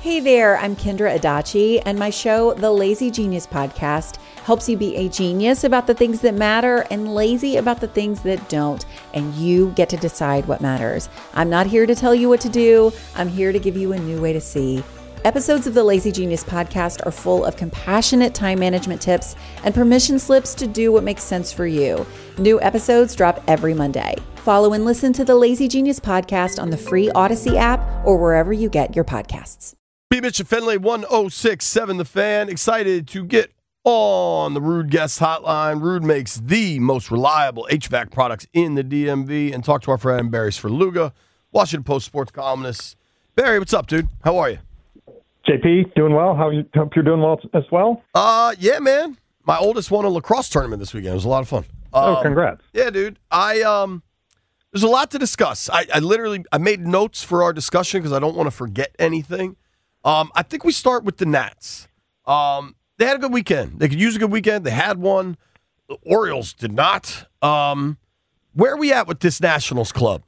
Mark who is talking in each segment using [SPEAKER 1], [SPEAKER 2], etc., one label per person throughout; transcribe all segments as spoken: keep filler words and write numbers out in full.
[SPEAKER 1] Hey there, I'm Kendra Adachi, and my show, The Lazy Genius Podcast, helps you be a genius about the things that matter and lazy about the things that don't, and you get to decide what matters. I'm not here to tell you what to do. I'm here to give you a new way to see. Episodes of the Lazy Genius Podcast are full of compassionate time management tips and permission slips to do what makes sense for you. New episodes drop every Monday. Follow and listen to the Lazy Genius Podcast on the free Odyssey app or wherever you get your podcasts.
[SPEAKER 2] B. Mitch and Fenley, one oh six point seven The Fan. Excited to get on the Ruud Guest Hotline. Ruud makes the most reliable H V A C products in the D M V. And talk to our friend Barry Svrluga, Washington Post sports columnist. Barry, what's up, dude? How are you?
[SPEAKER 3] J P, doing well? How you, hope you're doing well as well?
[SPEAKER 2] Uh, yeah, man. My oldest won a lacrosse tournament this weekend. It was a lot of fun. Um,
[SPEAKER 3] oh, congrats.
[SPEAKER 2] Yeah, dude. I um, there's a lot to discuss. I, I literally I made notes for our discussion because I don't want to forget anything. Um, I think we start with the Nats. Um, they had a good weekend. They could use a good weekend. They had one. The Orioles did not. Um, where are we at with this Nationals club?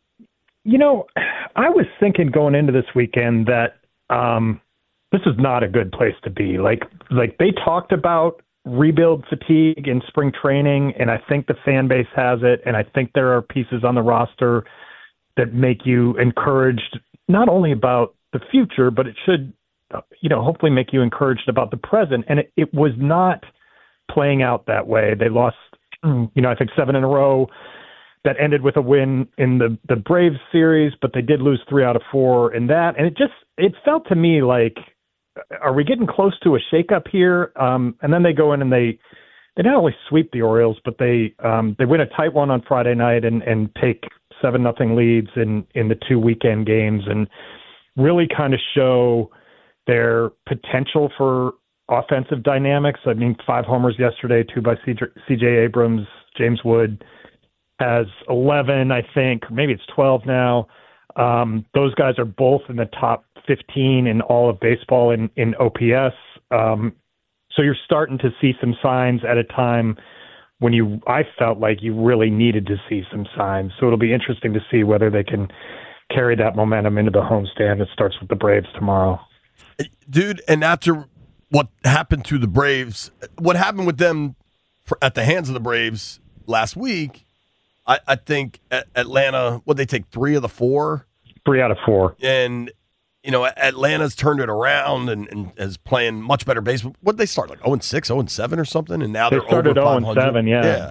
[SPEAKER 3] You know, I was thinking going into this weekend that um, this is not a good place to be. Like, like they talked about rebuild fatigue in spring training, and I think the fan base has it, and I think there are pieces on the roster that make you encouraged not only about the future, but it should, you know, hopefully make you encouraged about the present. And it, it was not playing out that way. They lost, you know, I think seven in a row. That ended with a win in the, the Braves series, but they did lose three out of four in that. And it just, it felt to me like, are we getting close to a shakeup here? Um, and then they go in and they, they not only sweep the Orioles, but they, um, they win a tight one on Friday night and, and take seven nothing leads in, in the two weekend games and really kind of show their potential for offensive dynamics. I mean, five homers yesterday, two by C J Abrams. James Wood has eleven, I think. Maybe it's twelve now. Um, those guys are both in the top fifteen in all of baseball in, in O P S. Um, so you're starting to see some signs at a time when you, I felt like you really needed to see some signs. So it'll be interesting to see whether they can carry that momentum into the homestand. It starts with the Braves tomorrow.
[SPEAKER 2] Dude, and after what happened to the Braves, what happened with them for, at the hands of the Braves last week, I, I think Atlanta, what they take three of the four?
[SPEAKER 3] Three out of four.
[SPEAKER 2] And, you know, Atlanta's turned it around and, and is playing much better baseball. What did they start, like oh and six, oh and seven or something? And now
[SPEAKER 3] they
[SPEAKER 2] they're
[SPEAKER 3] started
[SPEAKER 2] over
[SPEAKER 3] oh and seven, yeah.
[SPEAKER 2] Yeah.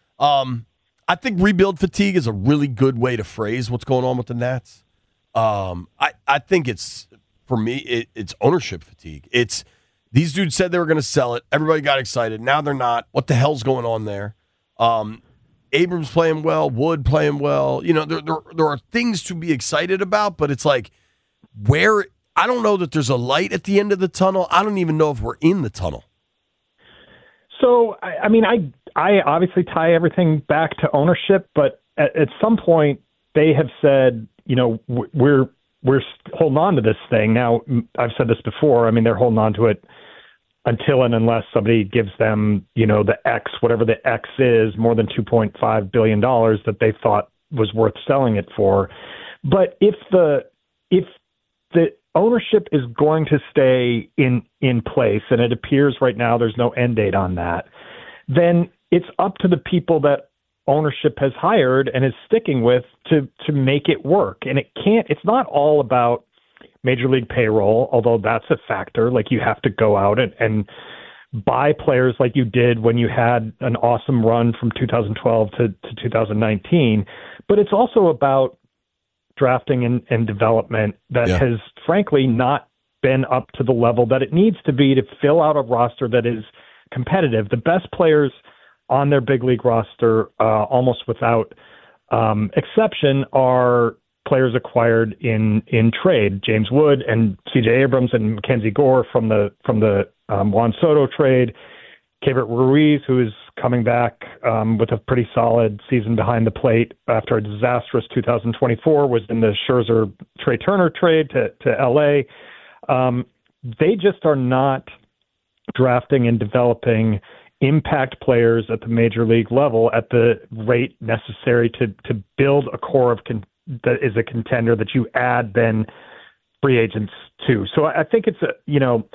[SPEAKER 2] Um, I think rebuild fatigue is a really good way to phrase what's going on with the Nats. Um, I, I think it's, for me, it, it's ownership fatigue. It's these dudes said they were going to sell it. Everybody got excited. Now they're not. What the hell's going on there? Um, Abrams playing well, Wood playing well. You know, there, there there are things to be excited about, but it's like, where, I don't know that there's a light at the end of the tunnel. I don't even know if we're in the tunnel.
[SPEAKER 3] So, I, I mean, I I obviously tie everything back to ownership, but at, at some point they have said, you know, we're we're holding on to this thing. Now, I've said this before. I mean, they're holding on to it until and unless somebody gives them, you know, the X, whatever the X is, more than two point five billion dollars that they thought was worth selling it for. But if the if the ownership is going to stay in in place, and it appears right now there's no end date on that, then it's up to the people that ownership has hired and is sticking with to to make it work. And it can't, it's not all about major league payroll, although that's a factor. Like, you have to go out and, and buy players like you did when you had an awesome run from two thousand twelve to, to two thousand nineteen. But it's also about drafting and, and development that yeah. has frankly not been up to the level that it needs to be to fill out a roster that is competitive. The best players on their big league roster, uh, almost without um, exception, are players acquired in, in trade. James Wood and C J Abrams and Mackenzie Gore from the from the um, Juan Soto trade. Keibert Ruiz, who is coming back um, with a pretty solid season behind the plate after a disastrous two thousand twenty-four, was in the Scherzer Trey Turner trade to, to L A. Um, they just are not drafting and developing impact players at the major league level at the rate necessary to to build a core of con- that is a contender that you add then free agents too. So I think it's a, you know,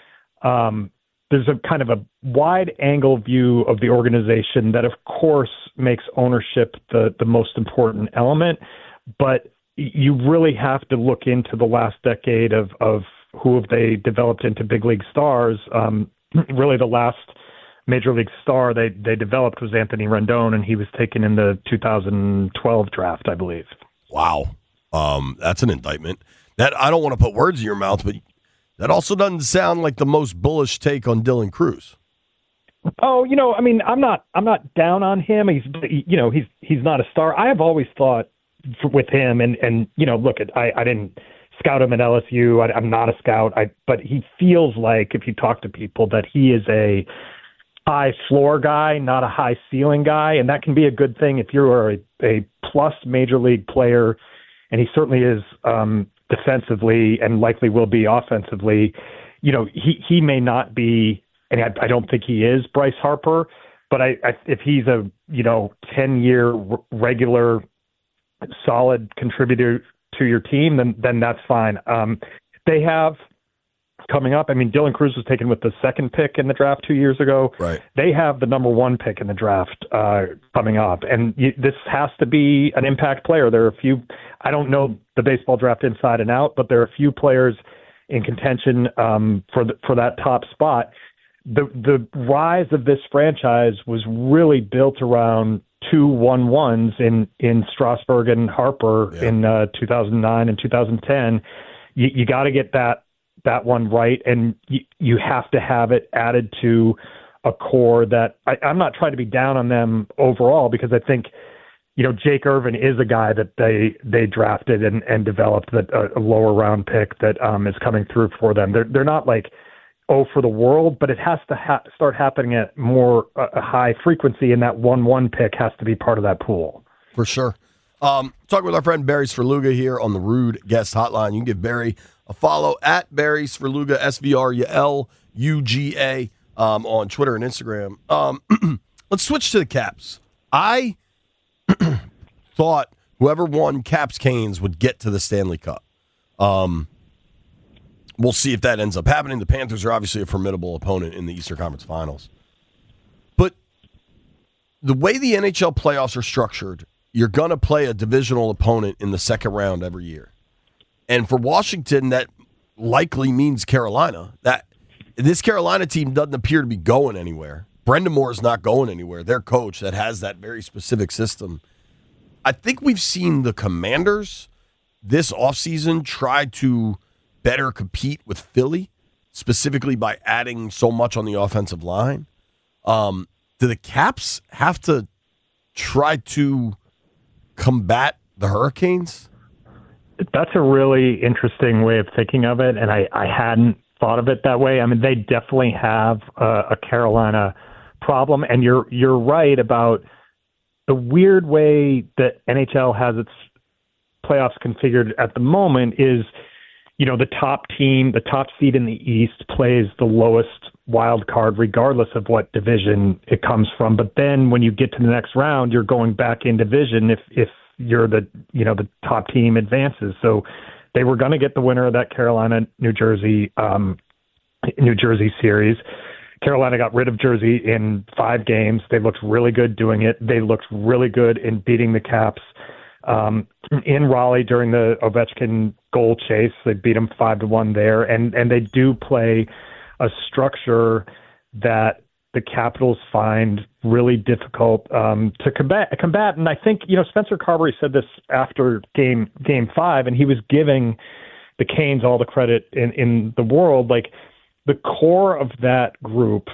[SPEAKER 3] um, there's a kind of a wide angle view of the organization that of course makes ownership the, the most important element, but you really have to look into the last decade of, of who have they developed into big league stars. Um, really the last major league star they, they developed was Anthony Rendon, and he was taken in the two thousand twelve draft, I believe.
[SPEAKER 2] Wow. Um, that's an indictment. That I don't want to put words in your mouth, but that also doesn't sound like the most bullish take on Dylan Cruz.
[SPEAKER 3] Oh, you know, I mean, I'm not, I'm not down on him. He's, you know, he's, he's not a star. I have always thought with him, and, and you know, look, at, I, I didn't scout him at L S U. I, I'm not a scout. I, but he feels like, if you talk to people, that he is a high floor guy, not a high ceiling guy, and that can be a good thing if you're a, a plus major league player, and he certainly is. Um, defensively and likely will be offensively. You know, he, he may not be, and I, I don't think he is Bryce Harper, but I, I if he's a, you know, ten year r- regular solid contributor to your team, then, then that's fine. Um, they have coming up, I mean, Dylan Cruz was taken with the second pick in the draft two years ago.
[SPEAKER 2] Right.
[SPEAKER 3] They have the number one pick in the draft uh, coming up, and you, this has to be an impact player. There are a few, I don't know the baseball draft inside and out, but there are a few players in contention um, for the, for that top spot. The the rise of this franchise was really built around two one ones in in Strasburg and Harper yeah. in uh, two thousand nine and two thousand ten. You, you got to get that that one right, and you, you have to have it added to a core that I, I'm not trying to be down on them overall, because I think, you know, Jake Irvin is a guy that they they drafted and, and developed, that a, a lower round pick that um, is coming through for them. They're they're not like oh for the world, but it has to ha- start happening at more uh, a high frequency, and that one one pick has to be part of that pool
[SPEAKER 2] for sure. Um, talking with our friend Barry Svrluga here on the Rude Guest Hotline. You can give Barry a follow at Barry Svrluga, S V R L U G A, um, on Twitter and Instagram. Um, let's switch to the Caps. I thought whoever won Caps Canes would get to the Stanley Cup. Um, we'll see if that ends up happening. The Panthers are obviously a formidable opponent in the Eastern Conference Finals. But the way the N H L playoffs are structured, you're going to play a divisional opponent in the second round every year. And for Washington, that likely means Carolina. That this Carolina team doesn't appear to be going anywhere. Brendan Moore is not going anywhere. Their coach that has that very specific system. I think we've seen the Commanders this offseason try to better compete with Philly, specifically by adding so much on the offensive line. Um, do the Caps have to try to combat the Hurricanes?
[SPEAKER 3] That's a really interesting way of thinking of it, and I, I hadn't thought of it that way. I mean, they definitely have a, a Carolina problem, and you're you're right about the weird way that N H L has its playoffs configured at the moment is, you know, the top team, the top seed in the East plays the lowest wild card regardless of what division it comes from. But then when you get to the next round, you're going back in division if if you're the, you know, the top team advances. So they were going to get the winner of that Carolina, New Jersey, um, New Jersey series. Carolina got rid of Jersey in five games. They looked really good doing it. They looked really good in beating the Caps um, in Raleigh during the Ovechkin goal chase. They beat them five to one there. And, and they do play a structure that the Capitals find really difficult um, to combat, combat. And I think, you know, Spencer Carberry said this after game game five, and he was giving the Canes all the credit in, in the world. Like, the core of that group,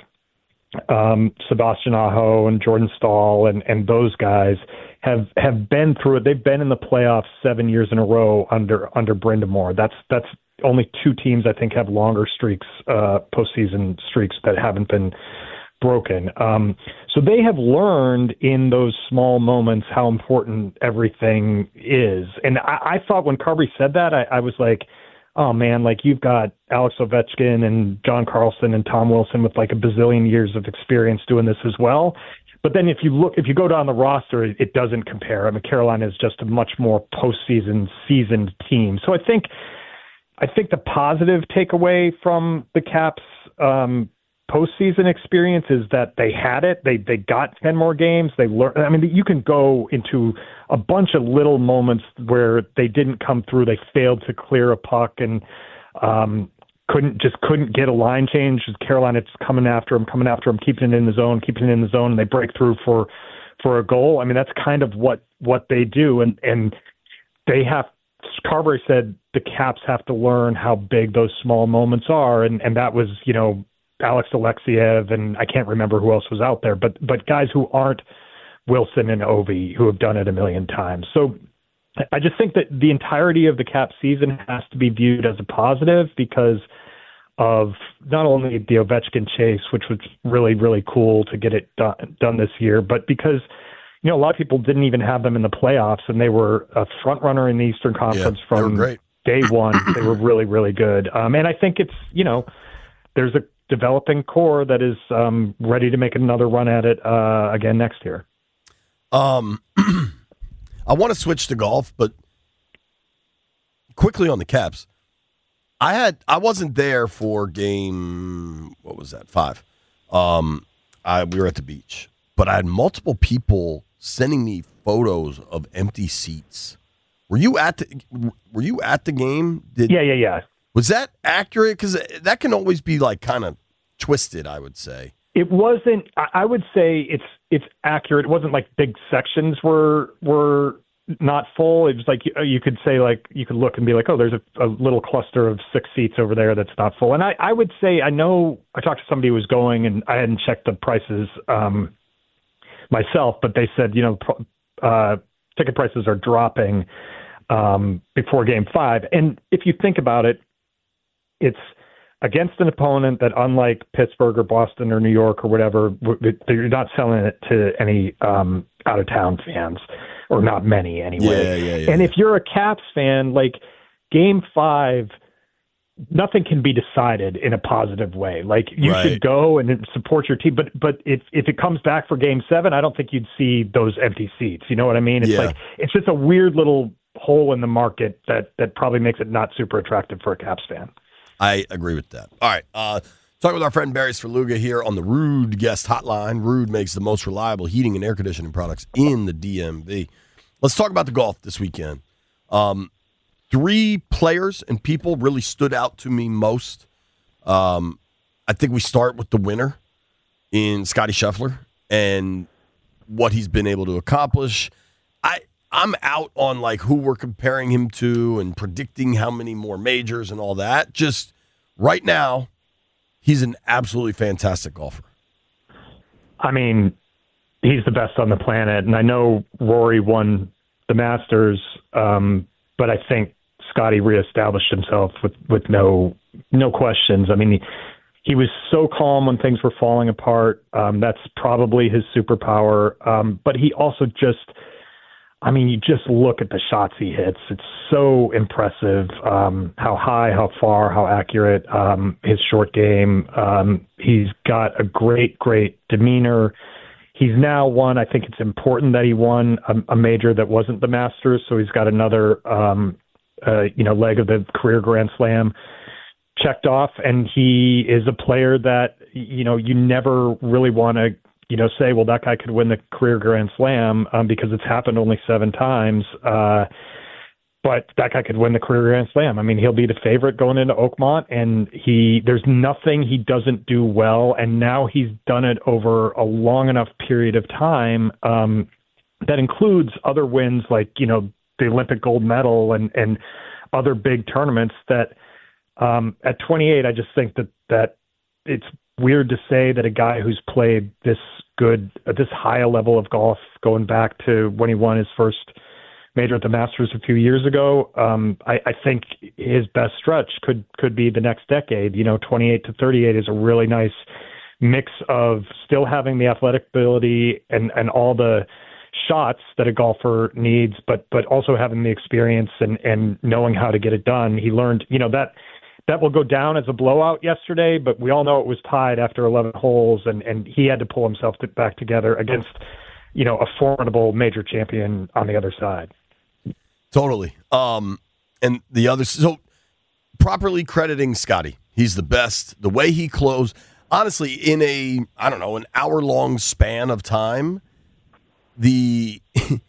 [SPEAKER 3] um, Sebastian Aho and Jordan Stahl and, and those guys have have been through it. They've been in the playoffs seven years in a row under under Brendan Moore. That's that's only two teams I think have longer streaks, uh, postseason streaks that haven't been broken. Um, so they have learned in those small moments how important everything is. And I, I thought when Carberry said that, I, I was like, oh man, like you've got Alex Ovechkin and John Carlson and Tom Wilson with like a bazillion years of experience doing this as well. But then if you look, if you go down the roster, it, it doesn't compare. I mean, Carolina is just a much more postseason seasoned team. So I think, I think the positive takeaway from the Caps um, postseason experience is that they had it. They they got ten more games. They learned. I mean, you can go into a bunch of little moments where they didn't come through. They failed to clear a puck and um, couldn't just couldn't get a line change. Carolina just coming after them, coming after them, keeping it in the zone, keeping it in the zone, and they break through for for a goal. I mean, that's kind of what what they do, and and they have. Carberry said the Caps have to learn how big those small moments are, and and that was, you know, Alex Alexiev, and I can't remember who else was out there, but but guys who aren't Wilson and Ovi, who have done it a million times. So I just think that the entirety of the Caps season has to be viewed as a positive because of not only the Ovechkin chase, which was really, really cool to get it done, done this year, but because, you know, a lot of people didn't even have them in the playoffs, and they were a front runner in the Eastern Conference
[SPEAKER 2] yeah,
[SPEAKER 3] from
[SPEAKER 2] great.
[SPEAKER 3] day one. They were really, really good. Um, and I think it's, you know, there's a developing core that is um, ready to make another run at it uh, again next year.
[SPEAKER 2] Um, I want to switch to golf, but quickly on the Caps. I had I wasn't there for game, what was that, five. Um, I we were at the beach, but I had multiple people sending me photos of empty seats. Were you at the Were you at the game? Did,
[SPEAKER 3] yeah, yeah, yeah.
[SPEAKER 2] Was that accurate? Because that can always be like kind of twisted, I would say.
[SPEAKER 3] It wasn't. I would say it's it's accurate. It wasn't like big sections were were not full. It was like you, you could say like you could look and be like, oh, there's a, a little cluster of six seats over there that's not full. And I, I would say I know I talked to somebody who was going, and I hadn't checked the prices um, myself, but they said, you know, uh, ticket prices are dropping um, before Game Five. And if you think about it, it's against an opponent that, unlike Pittsburgh or Boston or New York or whatever, you're not selling it to any um, out-of-town fans, or not many anyway.
[SPEAKER 2] Yeah, yeah, yeah.
[SPEAKER 3] And if you're a Caps fan, like Game Five, nothing can be decided in a positive way. Like you
[SPEAKER 2] right.
[SPEAKER 3] should go and support your team, but but if if it comes back for Game Seven, I don't think you'd see those empty seats. You know what I mean? It's
[SPEAKER 2] yeah.
[SPEAKER 3] like it's just a weird little hole in the market that that probably makes it not super attractive for a Caps fan.
[SPEAKER 2] I agree with that. All right. Uh, talking with our friend Barry Svrluga here on the Ruud Guest Hotline. Ruud makes the most reliable heating and air conditioning products in the D M V. Let's talk about the golf this weekend. Um, three players and people really stood out to me most. Um, I think we start with the winner in Scottie Scheffler and what he's been able to accomplish. I I'm out on like who we're comparing him to and predicting how many more majors and all that. Just right now, he's an absolutely fantastic golfer.
[SPEAKER 3] I mean, he's the best on the planet, and I know Rory won the Masters, um, but I think Scottie reestablished himself with, with no no questions. I mean, he, he was so calm when things were falling apart. Um, that's probably his superpower, um, but he also just I mean, you just look at the shots he hits. It's so impressive um, how high, how far, how accurate, um, his short game. Um, he's got a great, great demeanor. He's now won, I think it's important that he won a, a major that wasn't the Masters, so he's got another um, uh, you know, leg of the career Grand Slam checked off, and he is a player that, you know, you never really want to you know, say, well, that guy could win the career Grand Slam um, because it's happened only seven times. Uh, but that guy could win the career Grand Slam. I mean, he'll be the favorite going into Oakmont, and he there's nothing he doesn't do well. And now he's done it over a long enough period of time um, that includes other wins like, you know, the Olympic gold medal and, and other big tournaments that um, at twenty-eight, I just think that that it's weird to say that a guy who's played this good, uh, this high a level of golf going back to when he won his first major at the Masters a few years ago. Um, I, I think his best stretch could, could be the next decade. You know, twenty-eight to thirty-eight is a really nice mix of still having the athletic ability and, and all the shots that a golfer needs, but, but also having the experience and, and knowing how to get it done. He learned, you know, that, That will go down as a blowout yesterday, but we all know it was tied after eleven holes, and, and he had to pull himself to, back together against, you know, a formidable major champion on the other side.
[SPEAKER 2] Totally. Um, and the other, so properly crediting Scotty. He's the best. The way he closed, honestly, in a, I don't know, an hour-long span of time, the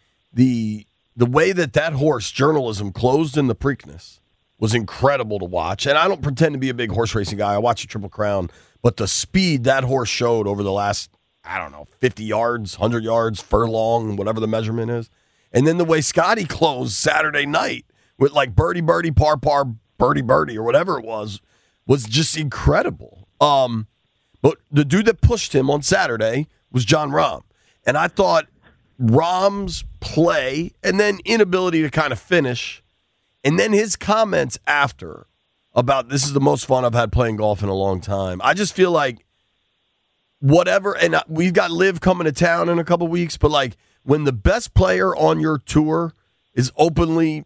[SPEAKER 2] the the way that that horse, Journalism, closed in the Preakness was incredible to watch. And I don't pretend to be a big horse racing guy. I watch the Triple Crown. But the speed that horse showed over the last, I don't know, fifty yards, one hundred yards, furlong, whatever the measurement is. And then the way Scotty closed Saturday night with like birdie, birdie, par, par, birdie, birdie, or whatever it was, was just incredible. Um, but the dude that pushed him on Saturday was Jon Rahm. And I thought Rahm's play and then inability to kind of finish, and then his comments after about this is the most fun I've had playing golf in a long time. I just feel like whatever, and we've got Liv coming to town in a couple weeks, but like when the best player on your tour is openly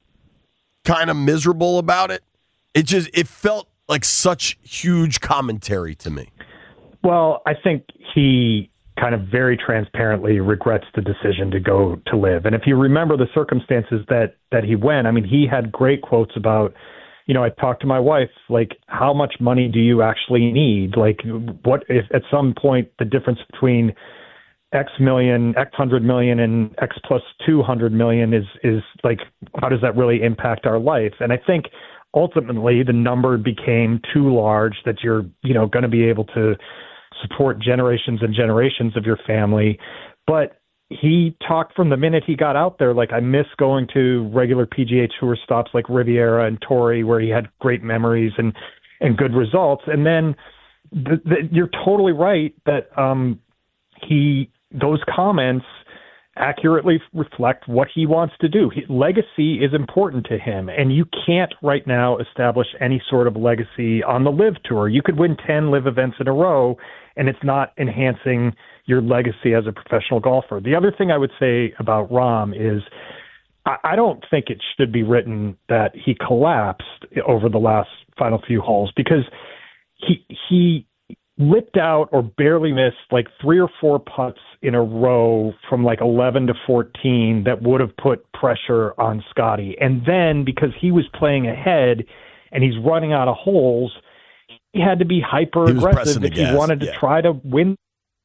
[SPEAKER 2] kind of miserable about it, it just it felt like such huge commentary to me.
[SPEAKER 3] Well, I think he kind of very transparently regrets the decision to go to Liv. And if you remember the circumstances that, that he went, I mean, he had great quotes about, you know, I talked to my wife, like, how much money do you actually need? Like, what if at some point the difference between X million, X hundred million and X plus two hundred million is, is like, how does that really impact our life? And I think ultimately the number became too large that you're, you know, going to be able to support generations and generations of your family. But he talked from the minute he got out there, like, I miss going to regular P G A Tour stops like Riviera and Torrey, where he had great memories and, and good results. And then the, the, you're totally right that um, he those comments accurately reflect what he wants to do. He, legacy is important to him, and you can't right now establish any sort of legacy on the Live Tour. You could win ten Live events in a row, and it's not enhancing your legacy as a professional golfer. The other thing I would say about Rahm is I, I don't think it should be written that he collapsed over the last final few holes, because he he lipped out or barely missed like three or four putts in a row from like eleven to fourteen that would have put pressure on Scotty. And then because he was playing ahead and he's running out of holes, he had to be hyper aggressive if he wanted to yeah. try to win.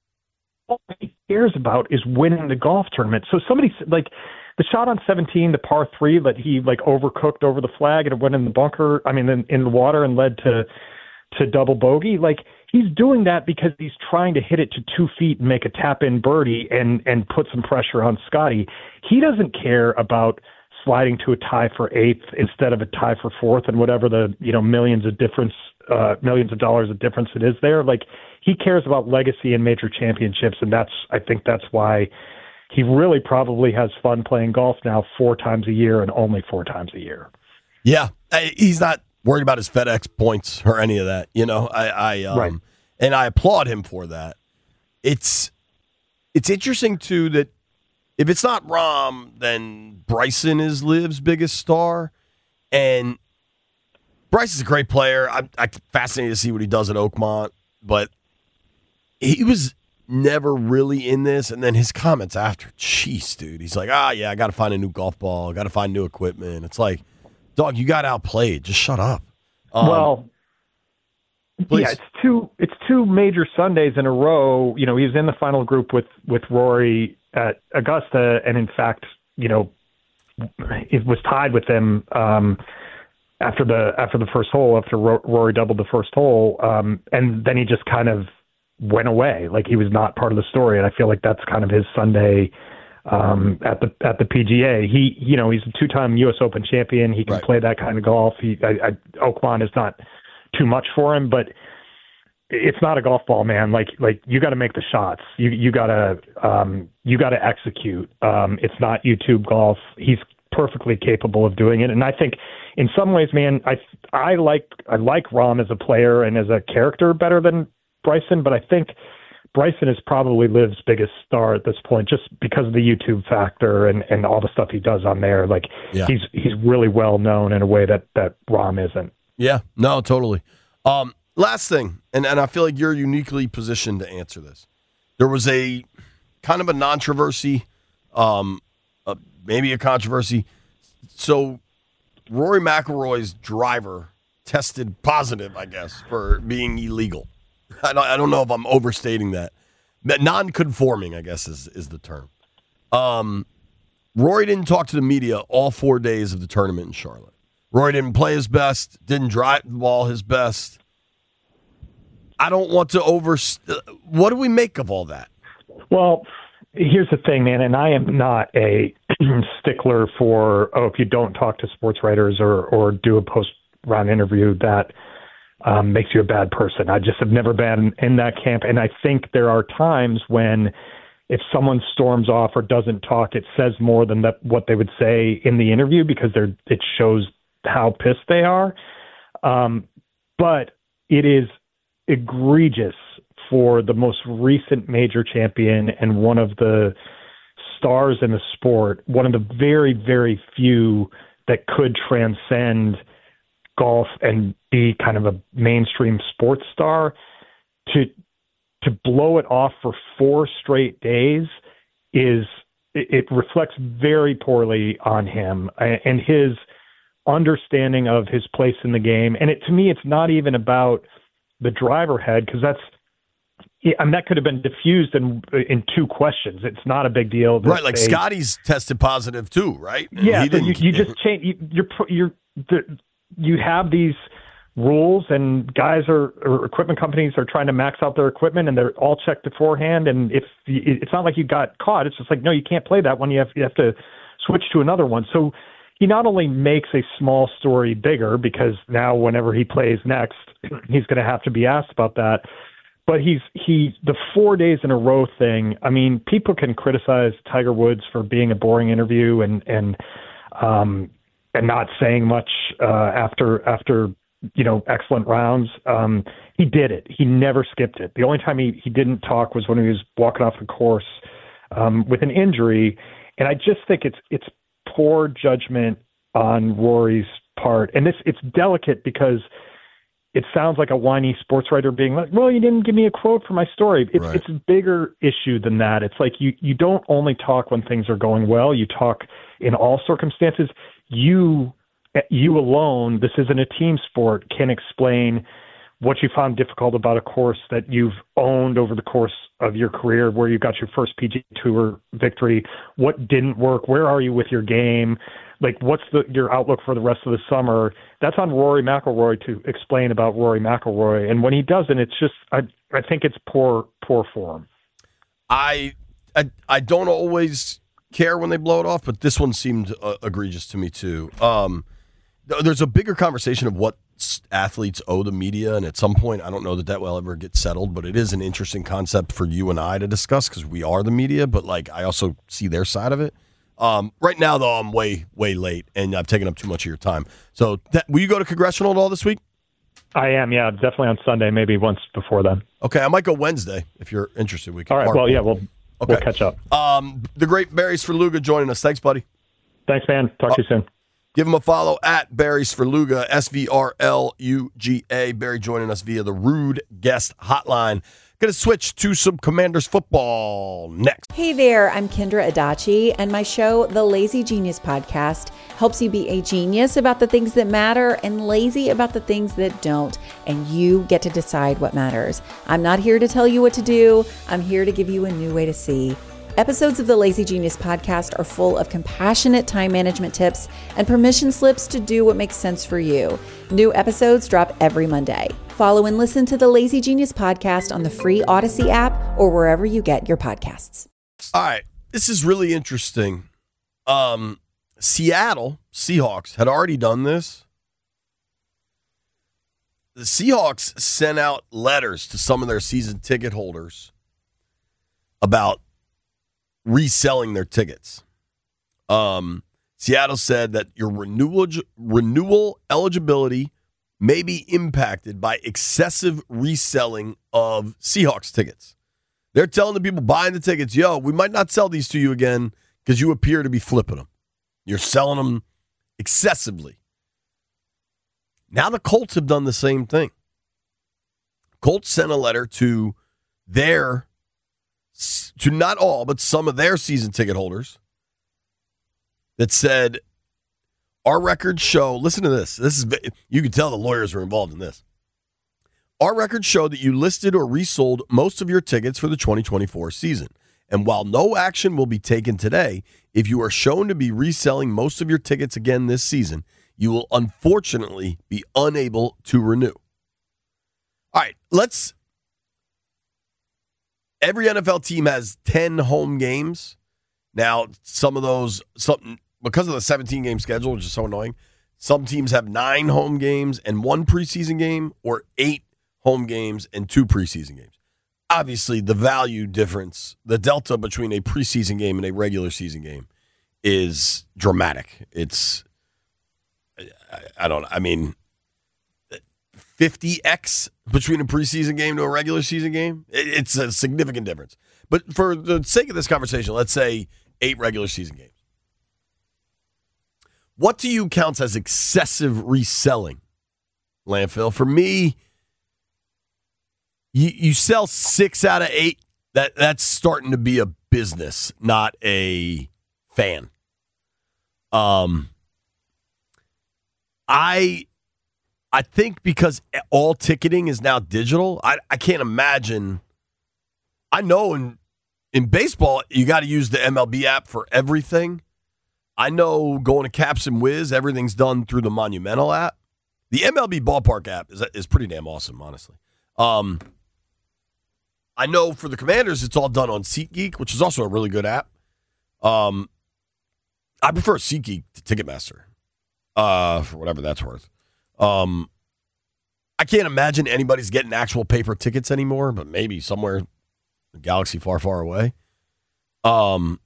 [SPEAKER 3] All he cares about is winning the golf tournament. So somebody like the shot on seventeen, the par three that he like overcooked over the flag and it went in the bunker, I mean, in, in the water and led to, to double bogey. Like, he's doing that because he's trying to hit it to two feet and make a tap-in birdie and, and put some pressure on Scotty. He doesn't care about sliding to a tie for eighth instead of a tie for fourth and whatever the, you know, millions of difference, uh, millions of dollars of difference it is there. Like, he cares about legacy and major championships, and that's, I think that's why he really probably has fun playing golf now four times a year and only four times a year.
[SPEAKER 2] Yeah, he's not worried about his FedEx points or any of that, you know. I, I um, right. And I applaud him for that. It's it's interesting too that if it's not Rahm, then Bryson is Liv's biggest star, and Bryce is a great player. I'm, I'm fascinated to see what he does at Oakmont, but he was never really in this. And then his comments after, jeez, dude, he's like, ah, yeah, I got to find a new golf ball, got to find new equipment. It's like, dog, you got outplayed. Just shut up. Um,
[SPEAKER 3] well, please. yeah, it's two it's two major Sundays in a row. You know, he was in the final group with, with Rory at Augusta, and in fact, you know, it was tied with them um, after the after the first hole, after Rory doubled the first hole, um, and then he just kind of went away, like he was not part of the story. And I feel like that's kind of his Sunday um, at the at the P G A. He, you know, he's a two-time U S Open champion. He can right. play that kind of golf. He, I, I, Oakmont is not too much for him, but it's not a golf ball, man. Like, like you got to make the shots. You, you got to, um, you got to execute. Um, it's not YouTube golf. He's perfectly capable of doing it. And I think in some ways, man, I, I like, I like Rahm as a player and as a character better than Bryson, but I think Bryson is probably Liv's biggest star at this point, just because of the YouTube factor and, and all the stuff he does on there. Like yeah. he's, he's really well known in a way that, that Rahm isn't.
[SPEAKER 2] Yeah, no, totally. Um, Last thing, and, and I feel like you're uniquely positioned to answer this. There was a kind of a controversy, um, uh, maybe a controversy. So Rory McIlroy's driver tested positive, I guess, for being illegal. I don't, I don't know if I'm overstating that. Non-conforming, I guess, is, is the term. Um, Rory didn't talk to the media all four days of the tournament in Charlotte. Rory didn't play his best, didn't drive the ball his best. I don't want to over. What do we make of all that?
[SPEAKER 3] Well, here's the thing, man, and I am not a stickler for, oh, if you don't talk to sports writers or, or do a post-round interview, that um, makes you a bad person. I just have never been in that camp, and I think there are times when if someone storms off or doesn't talk, it says more than that, what they would say in the interview because they're, it shows how pissed they are. Um, but it is egregious for the most recent major champion and one of the stars in the sport, one of the very, very few that could transcend golf and be kind of a mainstream sports star, to to blow it off for four straight days is it, it reflects very poorly on him and his understanding of his place in the game. And it, to me, it's not even about the driver head, because that's, I mean, that could have been diffused in in two questions. It's not a big deal.
[SPEAKER 2] Right, like they, Scotty's tested positive too, right? And
[SPEAKER 3] yeah, so you, you just change. You, you're you're the, you have these rules, and guys are or equipment companies are trying to max out their equipment, and they're all checked beforehand. And if you, it's not like you got caught, it's just like, no, you can't play that one. You have you have to switch to another one. So he not only makes a small story bigger, because now whenever he plays next, he's going to have to be asked about that. But he's he the four days in a row thing. I mean, people can criticize Tiger Woods for being a boring interview and and um, and not saying much uh, after after you know excellent rounds. Um, he did it. He never skipped it. The only time he, he didn't talk was when he was walking off the course um, with an injury. And I just think it's it's poor judgment on Rory's part. And this it's delicate because it sounds like a whiny sports writer being like, well, you didn't give me a quote for my story. It's,
[SPEAKER 2] right.
[SPEAKER 3] It's a bigger issue than that. It's like you, you don't only talk when things are going well. You talk in all circumstances. You, you alone, this isn't a team sport, can explain what you found difficult about a course that you've owned over the course of your career, where you got your first P G A Tour victory, what didn't work, where are you with your game, like what's the, your outlook for the rest of the summer. That's on Rory McIlroy to explain about Rory McIlroy. And when he doesn't, it's just, I I think it's poor, poor form.
[SPEAKER 2] I, I, I don't always care when they blow it off, but this one seemed uh, egregious to me too. Um, th- there's a bigger conversation of what athletes owe the media, and at some point, I don't know that that will ever get settled, but it is an interesting concept for you and I to discuss because we are the media, but like I also see their side of it. Um, right now, though, I'm way, way late, and I've taken up too much of your time. So that, will you go to Congressional at all this week?
[SPEAKER 3] I am, yeah, definitely on Sunday, maybe once before then.
[SPEAKER 2] Okay, I might go Wednesday if you're interested. We can
[SPEAKER 3] all right, well, yeah, we'll,
[SPEAKER 2] okay.
[SPEAKER 3] we'll catch up.
[SPEAKER 2] Um, the great Barry Svrluga joining us. Thanks, buddy.
[SPEAKER 3] Thanks, man. Talk uh, to you soon.
[SPEAKER 2] Give him a follow at Barry Svrluga, S V R L U G A. Barry joining us via the Rude Guest Hotline. Going to switch to some Commanders football next.
[SPEAKER 1] Hey there, I'm Kendra Adachi, and my show, The Lazy Genius Podcast, helps you be a genius about the things that matter and lazy about the things that don't, and you get to decide what matters. I'm not here to tell you what to do. I'm here to give you a new way to see. Episodes of the Lazy Genius Podcast are full of compassionate time management tips and permission slips to do what makes sense for you. New episodes drop every Monday. Follow and listen to the Lazy Genius Podcast on the free Odyssey app or wherever you get your podcasts.
[SPEAKER 2] All right, this is really interesting. Um, Seattle Seahawks had already done this. The Seahawks sent out letters to some of their season ticket holders about reselling their tickets. Um, Seattle said that your renewal renewal eligibility may be impacted by excessive reselling of Seahawks tickets. They're telling the people buying the tickets, yo, we might not sell these to you again because you appear to be flipping them. You're selling them excessively. Now the Colts have done the same thing. Colts sent a letter to their to not all, but some of their season ticket holders that said, Our records show, listen to this. This is you can tell the lawyers are involved in this. Our records show that you listed or resold most of your tickets for the twenty twenty-four season. And while no action will be taken today, if you are shown to be reselling most of your tickets again this season, you will unfortunately be unable to renew. All right, let's. Every N F L team has ten home games. Now, some of those, some, because of the seventeen-game schedule, which is so annoying, some teams have nine home games and one preseason game, or eight home games and two preseason games. Obviously, the value difference, the delta between a preseason game and a regular season game is dramatic. It's, I, I don't know, I mean, fifty x between a preseason game to a regular season game. It, it's a significant difference. But for the sake of this conversation, let's say eight regular season games. What to you counts as excessive reselling, Landfill? For me, You you sell six out of eight. That that's starting to be a business, not a fan. Um, I I think because all ticketing is now digital, I, I can't imagine. I know in in baseball you got to use the M L B app for everything. I know going to Caps and Wiz, everything's done through the Monumental app. The M L B Ballpark app is is pretty damn awesome, honestly. Um. I know for the Commanders, it's all done on SeatGeek, which is also a really good app. Um, I prefer SeatGeek to Ticketmaster, uh, for whatever that's worth. Um, I can't imagine anybody's getting actual paper tickets anymore, but maybe somewhere in a galaxy far, far away. Um,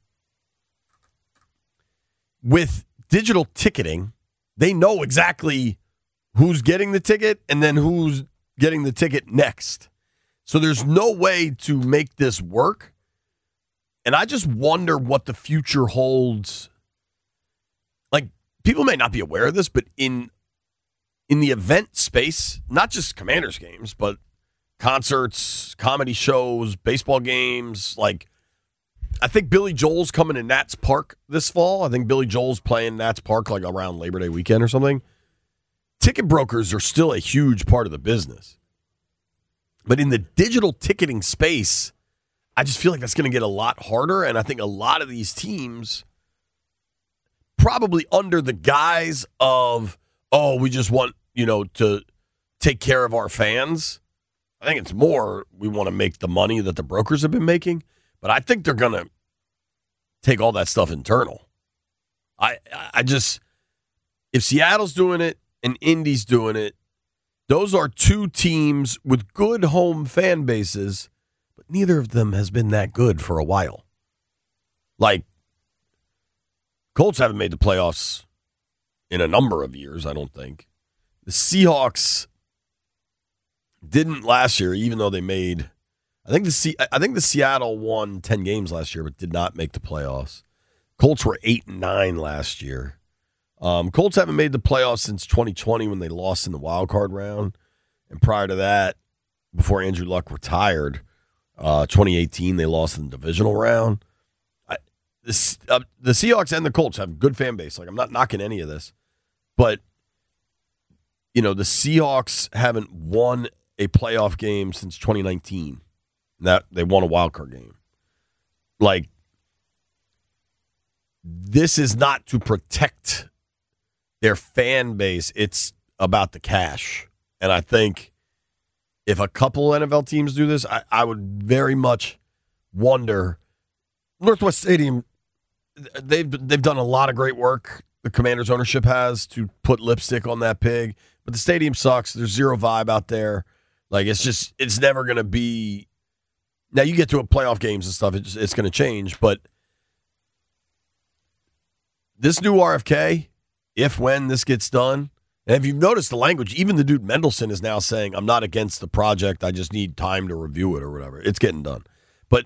[SPEAKER 2] with digital ticketing, they know exactly who's getting the ticket and then who's getting the ticket next. So there's no way to make this work. And I just wonder what the future holds. Like, people may not be aware of this, but in in the event space, not just Commanders games, but concerts, comedy shows, baseball games, like, I think Billy Joel's coming to Nats Park this fall. I think Billy Joel's playing Nats Park like around Labor Day weekend or something. Ticket brokers are still a huge part of the business. But in the digital ticketing space, I just feel like that's going to get a lot harder. And I think a lot of these teams, probably under the guise of, oh, we just want, you know, to take care of our fans. I think it's more we want to make the money that the brokers have been making. But I think they're going to take all that stuff internal. I I just, if Seattle's doing it and Indy's doing it, those are two teams with good home fan bases, but neither of them has been that good for a while. Like, Colts haven't made the playoffs in a number of years, I don't think. The Seahawks didn't last year, even though they made, I think the C, I think the Seattle won ten games last year, but did not make the playoffs. Colts were eight and nine last year. Um, Colts haven't made the playoffs since twenty twenty when they lost in the wild card round. And prior to that, before Andrew Luck retired, uh, twenty eighteen, they lost in the divisional round. I, this, uh, the Seahawks and the Colts have a good fan base. Like, I'm not knocking any of this. But, you know, the Seahawks haven't won a playoff game since twenty nineteen. That they won a wild card game. Like, this is not to protect their fan base, it's about the cash. And I think if a couple N F L teams do this, I, I would very much wonder. Northwest Stadium, they've they've done a lot of great work. The Commanders ownership has to put lipstick on that pig, but the stadium sucks. There's zero vibe out there. Like, it's just, it's never going to be. Now you get to a playoff games and stuff, it's it's going to change. But this new R F K, if when this gets done, and if you've noticed the language, even the dude Mendelson is now saying, I'm not against the project, I just need time to review it or whatever. It's getting done. But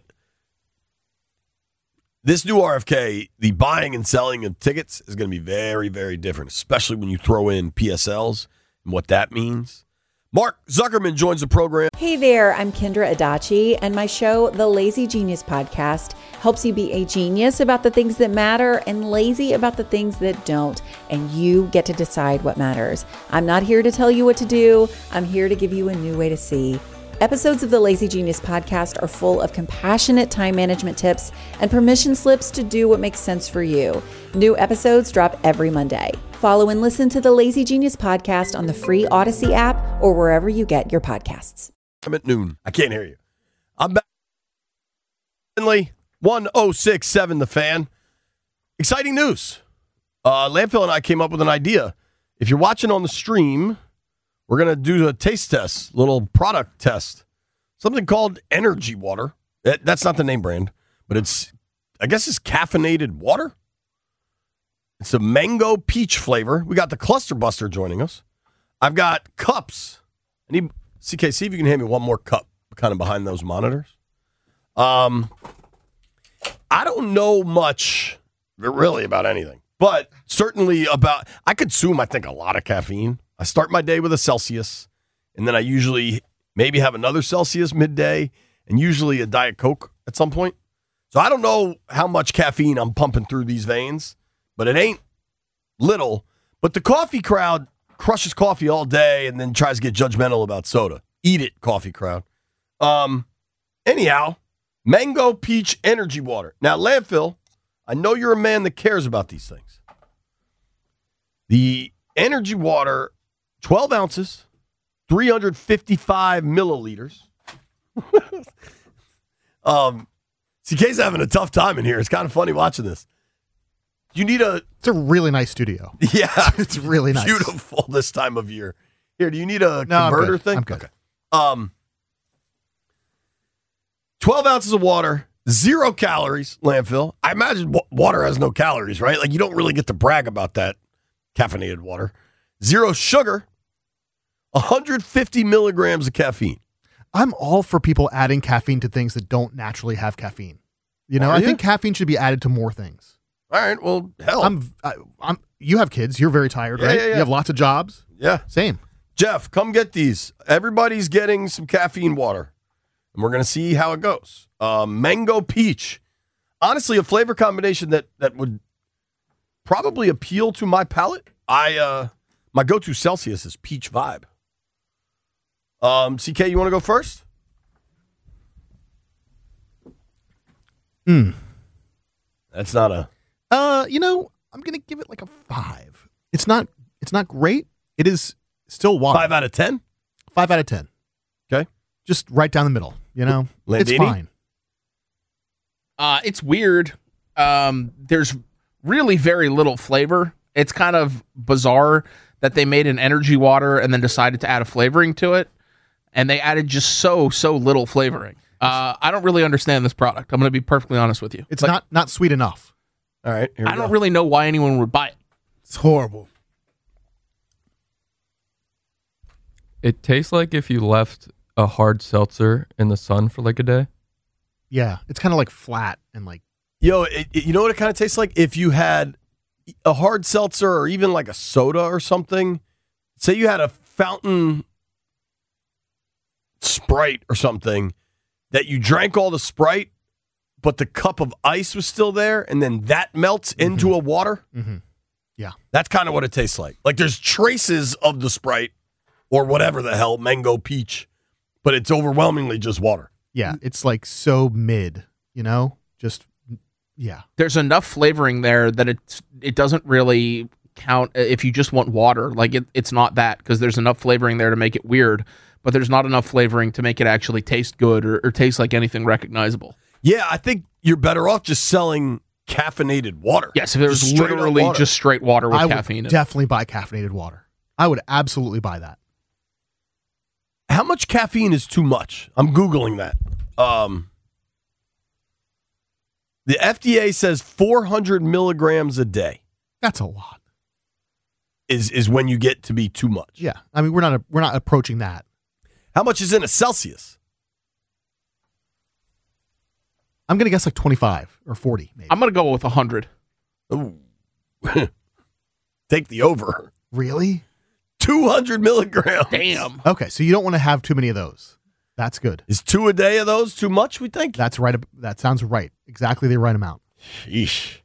[SPEAKER 2] this new R F K, the buying and selling of tickets is going to be very, very different, especially when you throw in P S Ls and what that means. Mark Zuckerman joins the program.
[SPEAKER 1] Hey there, I'm Kendra Adachi, and my show, The Lazy Genius Podcast, helps you be a genius about the things that matter and lazy about the things that don't, and you get to decide what matters. I'm not here to tell you what to do. I'm here to give you a new way to see. Episodes of the Lazy Genius Podcast are full of compassionate time management tips and permission slips to do what makes sense for you. New episodes drop every Monday. Follow and listen to the Lazy Genius Podcast on the free Odyssey app or wherever you get your podcasts.
[SPEAKER 2] I'm at noon. I can't hear you. I'm back. Finley, one oh six point seven The Fan. Exciting news. Uh, Landfill and I came up with an idea. If you're watching on the stream, we're going to do a taste test, little product test. Something called Energy Water. That, that's not the name brand, but it's, I guess it's caffeinated water. It's a mango peach flavor. We got the Cluster Buster joining us. I've got cups. I need, C K, see if you can hand me one more cup kind of behind those monitors. Um, I don't know much really about anything, but certainly about, I consume, I think, a lot of caffeine. I start my day with a Celsius, and then I usually maybe have another Celsius midday, and usually a Diet Coke at some point. So I don't know how much caffeine I'm pumping through these veins, but it ain't little. But the coffee crowd crushes coffee all day and then tries to get judgmental about soda. Eat it, coffee crowd. Um, anyhow, mango peach energy water. Now, Landfill, I know you're a man that cares about these things. The energy water, twelve ounces, three hundred fifty-five milliliters. um, C K's having a tough time in here. It's kind of funny watching this. You need a...
[SPEAKER 4] It's a really nice studio.
[SPEAKER 2] Yeah.
[SPEAKER 4] It's really nice.
[SPEAKER 2] Beautiful this time of year. Here, do you need a
[SPEAKER 4] no,
[SPEAKER 2] converter
[SPEAKER 4] I'm
[SPEAKER 2] thing?
[SPEAKER 4] I'm good.
[SPEAKER 2] Okay. Um, twelve ounces of water, zero calories, Landfill. I imagine w- water has no calories, right? Like, you don't really get to brag about that caffeinated water. Zero sugar, one hundred fifty milligrams of caffeine.
[SPEAKER 4] I'm all for people adding caffeine to things that don't naturally have caffeine. You know,
[SPEAKER 2] Are
[SPEAKER 4] I
[SPEAKER 2] you?
[SPEAKER 4] think caffeine should be added to more things.
[SPEAKER 2] All right, well, hell.
[SPEAKER 4] I'm, I, I'm. You have kids. You're very tired,
[SPEAKER 2] Yeah,
[SPEAKER 4] right?
[SPEAKER 2] yeah, yeah.
[SPEAKER 4] You have lots of jobs.
[SPEAKER 2] yeah.
[SPEAKER 4] Same.
[SPEAKER 2] Jeff, come get these. Everybody's getting some caffeine water, and we're going to see how it goes. Um, mango peach. Honestly, a flavor combination that, that would probably appeal to my palate. I uh, my go-to Celsius is peach vibe. Um, C K, you want to go first?
[SPEAKER 4] Mm.
[SPEAKER 2] That's not a...
[SPEAKER 4] Uh, you know, I'm gonna give it like a five. It's not. It's not great. It is still water.
[SPEAKER 2] Five out of ten?
[SPEAKER 4] Five out of ten.
[SPEAKER 2] Okay.
[SPEAKER 4] Just right down the middle. You know, it's
[SPEAKER 2] Landini?
[SPEAKER 4] fine.
[SPEAKER 5] Uh, it's weird. Um, there's really very little flavor. It's kind of bizarre that they made an energy water and then decided to add a flavoring to it, and they added just so so little flavoring. Uh, I don't really understand this product. I'm going to be perfectly honest with you.
[SPEAKER 4] It's
[SPEAKER 5] Like,
[SPEAKER 4] not not sweet enough.
[SPEAKER 2] All right. Here we
[SPEAKER 5] I don't
[SPEAKER 2] go.
[SPEAKER 5] really know why anyone would buy it.
[SPEAKER 4] It's horrible.
[SPEAKER 6] It tastes like if you left a hard seltzer in the sun for like a day.
[SPEAKER 4] Yeah, it's kind of like flat and like.
[SPEAKER 2] Yo, it, it- you know what it kind of tastes like? If you had a hard seltzer or even like a soda or something, say you had a fountain Sprite or something, that you drank all the Sprite, but the cup of ice was still there, and then that melts
[SPEAKER 4] Mm-hmm.
[SPEAKER 2] into a water.
[SPEAKER 4] Mhm. Yeah.
[SPEAKER 2] That's kind of what it tastes like. Like there's traces of the Sprite or whatever the hell, mango peach, but it's overwhelmingly just water.
[SPEAKER 4] Yeah, it's like so mid. You know, just yeah.
[SPEAKER 5] There's enough flavoring there that it it doesn't really count if you just want water. Like it, it's not that, because there's enough flavoring there to make it weird, but there's not enough flavoring to make it actually taste good or, or taste like anything recognizable.
[SPEAKER 2] Yeah, I think you're better off just selling caffeinated water.
[SPEAKER 5] Yes, if it was
[SPEAKER 2] Just straight up
[SPEAKER 5] literally
[SPEAKER 2] water.
[SPEAKER 5] just straight water with
[SPEAKER 4] I
[SPEAKER 5] caffeine in
[SPEAKER 4] would
[SPEAKER 5] it.
[SPEAKER 4] definitely buy caffeinated water. I would absolutely buy that.
[SPEAKER 2] How much caffeine is too much? I'm Googling that. Um, the F D A says four hundred milligrams a day
[SPEAKER 4] That's a lot.
[SPEAKER 2] is, is when you get to be too much.
[SPEAKER 4] Yeah, I mean we're not we're not approaching that.
[SPEAKER 2] How much is in a Celsius?
[SPEAKER 4] I'm gonna guess like twenty-five or forty. Maybe.
[SPEAKER 5] I'm going to go with one hundred.
[SPEAKER 2] Ooh. Take the over.
[SPEAKER 4] Really?
[SPEAKER 2] two hundred milligrams.
[SPEAKER 5] Damn.
[SPEAKER 4] Okay, so you don't want to have too many of those. That's good.
[SPEAKER 2] Is two a day of those too much, we think?
[SPEAKER 4] That's right. That sounds right. Exactly the right amount.
[SPEAKER 2] Sheesh.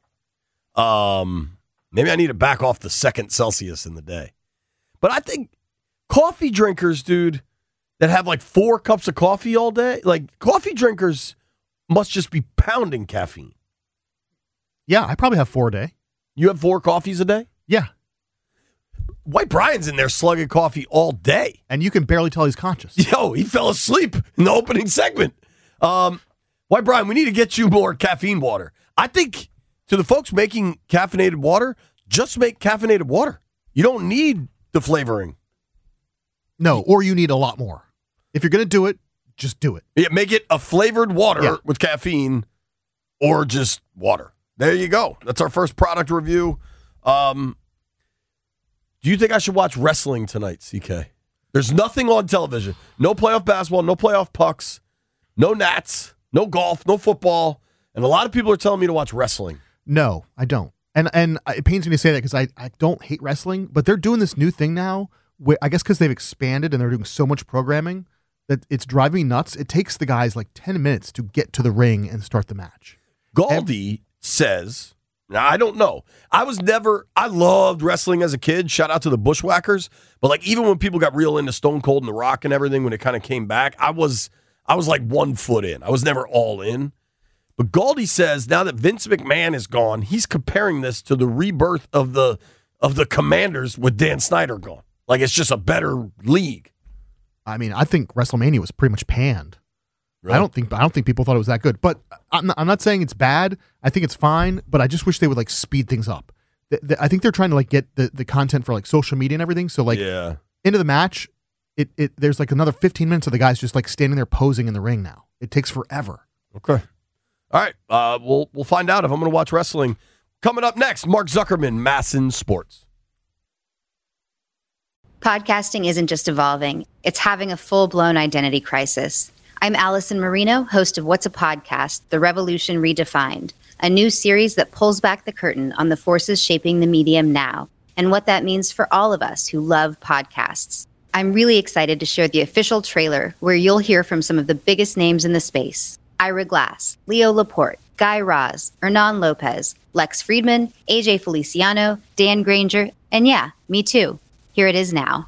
[SPEAKER 2] Um, maybe I need to back off the second Celsius in the day. But I think coffee drinkers, dude, that have like four cups of coffee all day, like coffee drinkers must just be pounding caffeine.
[SPEAKER 4] Yeah, I probably have four a day.
[SPEAKER 2] You have four coffees a day?
[SPEAKER 4] Yeah.
[SPEAKER 2] White Brian's in there slugging coffee all day.
[SPEAKER 4] And you can barely tell he's conscious.
[SPEAKER 2] Yo, he fell asleep in the opening segment. Um, White Brian, we need to get you more caffeine water. I think to the folks making caffeinated water, just make caffeinated water. You don't need the flavoring.
[SPEAKER 4] No, or you need a lot more. If you're going to do it, just do it.
[SPEAKER 2] Yeah, make it a flavored water
[SPEAKER 4] Yeah.
[SPEAKER 2] with caffeine or just water. There you go. That's our first product review. Um, do you think I should watch wrestling tonight, C K? There's nothing on television. No playoff basketball, no playoff pucks, no Nats, no golf, no football. And a lot of people are telling me to watch wrestling.
[SPEAKER 4] No, I don't. And and it pains me to say that because I, I don't hate wrestling, but they're doing this new thing now, where I guess because they've expanded and they're doing so much programming that it's driving me nuts. It takes the guys like ten minutes to get to the ring and start the match.
[SPEAKER 2] Galdi says, now I don't know. I was never, I loved wrestling as a kid. Shout out to the Bushwhackers. But like even when people got real into Stone Cold and The Rock and everything, when it kind of came back, I was, I was like one foot in. I was never all in. But Galdi says now that Vince McMahon is gone, he's comparing this to the rebirth of the of the Commanders with Dan Snyder gone. Like it's just a better league.
[SPEAKER 4] I mean, I think WrestleMania was pretty much panned.
[SPEAKER 2] Really?
[SPEAKER 4] I don't think I don't think people thought it was that good. But I'm not, I'm not saying it's bad. I think it's fine. But I just wish they would like speed things up. The, the, I think they're trying to like get the, the content for like social media and everything. So like
[SPEAKER 2] yeah.
[SPEAKER 4] into the match, it it there's like another fifteen minutes of the guys just like standing there posing in the ring now. It takes forever.
[SPEAKER 2] Okay. All right. Uh, we'll we'll find out if I'm going to watch wrestling. Coming up next, Mark Zuckerman, Masson Sports.
[SPEAKER 7] Podcasting isn't just evolving, it's having a full-blown identity crisis. I'm Allison Marino, host of What's a Podcast, The Revolution Redefined, a new series that pulls back the curtain on the forces shaping the medium now and what that means for all of us who love podcasts. I'm really excited to share the official trailer where you'll hear from some of the biggest names in the space. Ira Glass, Leo Laporte, Guy Raz, Hernan Lopez, Lex Friedman, A J Feliciano, Dan Granger, and yeah, me too. Here it is now.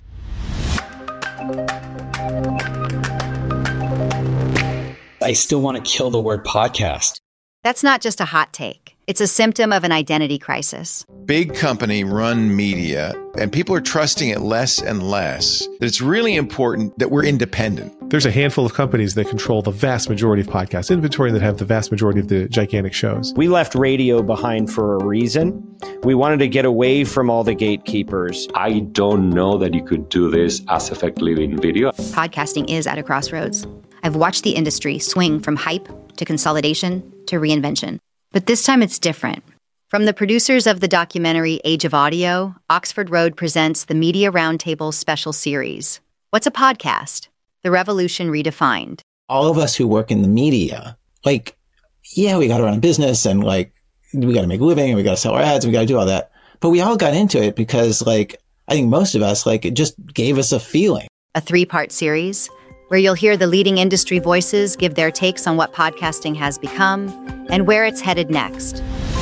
[SPEAKER 8] I still want to kill the word podcast.
[SPEAKER 7] That's not just a hot take. It's a symptom of an identity crisis.
[SPEAKER 9] Big company run media, and people are trusting it less and less. It's really important that we're independent.
[SPEAKER 10] There's a handful of companies that control the vast majority of podcast inventory that have the vast majority of the gigantic shows.
[SPEAKER 11] We left radio behind for a reason. We wanted to get away from all the gatekeepers.
[SPEAKER 12] I don't know that you could do this as effectively in video.
[SPEAKER 7] Podcasting is at a crossroads. I've watched the industry swing from hype to consolidation to reinvention. But this time it's different. From the producers of the documentary Age of Audio, Oxford Road presents the Media Roundtable special series. What's a podcast? The Revolution Redefined.
[SPEAKER 8] All of us who work in the media, like, yeah, we got to run a business and like, we got to make a living and we got to sell our ads and we got to do all that. But we all got into it because like, I think most of us, like, it just gave us a feeling.
[SPEAKER 7] A three-part series where you'll hear the leading industry voices give their takes on what podcasting has become and where it's headed next.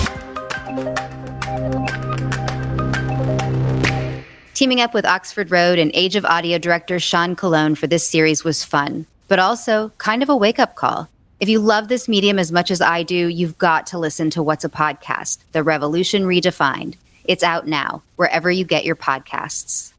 [SPEAKER 7] Teaming up with Oxford Road and Age of Audio director Sean Colon for this series was fun, but also kind of a wake-up call. If you love this medium as much as I do, you've got to listen to What's a Podcast? The Revolution Redefined. It's out now, wherever you get your podcasts.